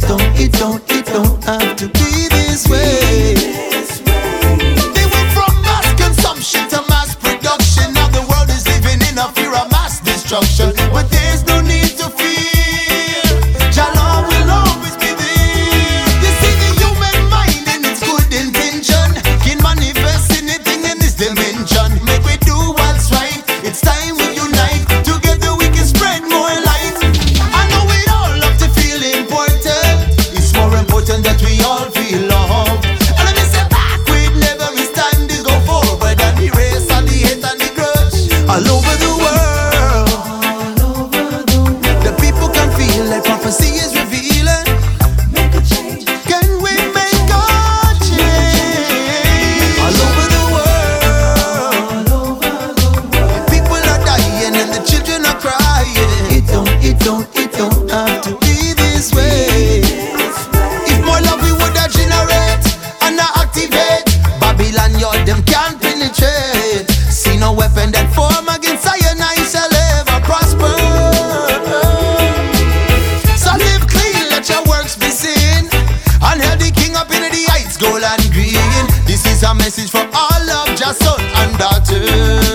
it don't have to be this way. They went from mass consumption to mass production. Now the world is living in a fear of mass destruction. But there's no need to fear. Jah Lord will always be there. You see the human mind and its good intention can manifest anything in this dimension. Make we do what's right. It's time we unite. Together we can spread more light. I know we all love to feel important. It's more important that we all feel loved. And let me say backward never is time to go forward and erase all the hate and the grudge. All over the world, the people can feel like prophecy is revealing. Can we make a change? All over the world, people are dying and the children are crying. It don't have to be this way. If more love we would generate and activate, Babylon, them can't penetrate. See no weapon that form against Zion shall ever prosper. So live clean, let your works be seen, and hail the King up in the heights, gold and green. This is a message for all of Jah son and daughter.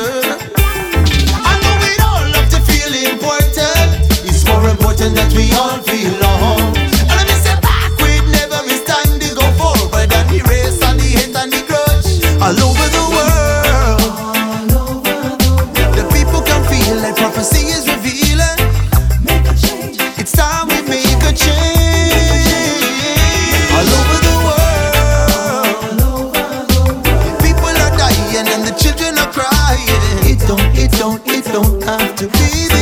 I know we all love to feel important. It's more important that we all feel loved. And let me say backward never is time to go forward and erase all the hate and the grudge. All over the world, the people can feel like prophecy is revealing. It's time we make a change. All over the world, people are dying and the children are crying. It don't have to be this